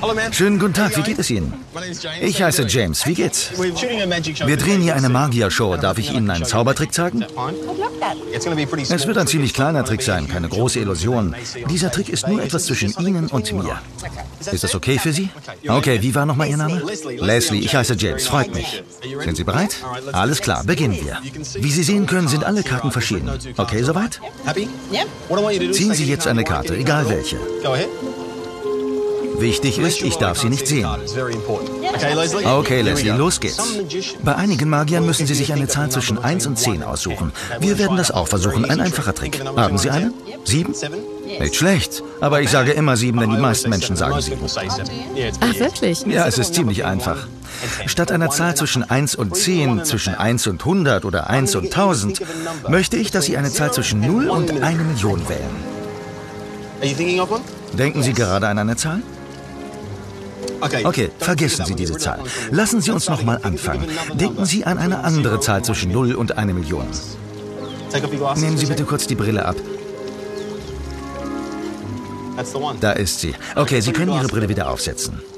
Schönen guten Tag, wie geht es Ihnen? Ich heiße James, wie geht's? Wir drehen hier eine Magier-Show. Darf ich Ihnen einen Zaubertrick zeigen? Es wird ein ziemlich kleiner Trick sein, keine große Illusion. Dieser Trick ist nur etwas zwischen Ihnen und mir. Ist das okay für Sie? Okay, wie war nochmal Ihr Name? Leslie, ich heiße James, freut mich. Sind Sie bereit? Alles klar, beginnen wir. Wie Sie sehen können, sind alle Karten verschieden. Okay, soweit? Ziehen Sie jetzt eine Karte, egal welche. Wichtig ist, ich darf sie nicht sehen. Okay, Leslie, los geht's. Bei einigen Magiern müssen Sie sich eine Zahl zwischen 1 und 10 aussuchen. Wir werden das auch versuchen, ein einfacher Trick. Haben Sie eine? 7? Nicht schlecht, aber ich sage immer 7, denn die meisten Menschen sagen 7. Ach, wirklich? Ja, es ist ziemlich einfach. Statt einer Zahl zwischen 1 und 10, zwischen 1 und 100 oder 1 und 1000, möchte ich, dass Sie eine Zahl zwischen 0 und 1 Million wählen. Denken Sie gerade an eine Zahl? Okay, vergessen Sie diese Zahl. Lassen Sie uns noch mal anfangen. Denken Sie an eine andere Zahl zwischen 0 und 1 Million. Nehmen Sie bitte kurz die Brille ab. Da ist sie. Okay, Sie können Ihre Brille wieder aufsetzen.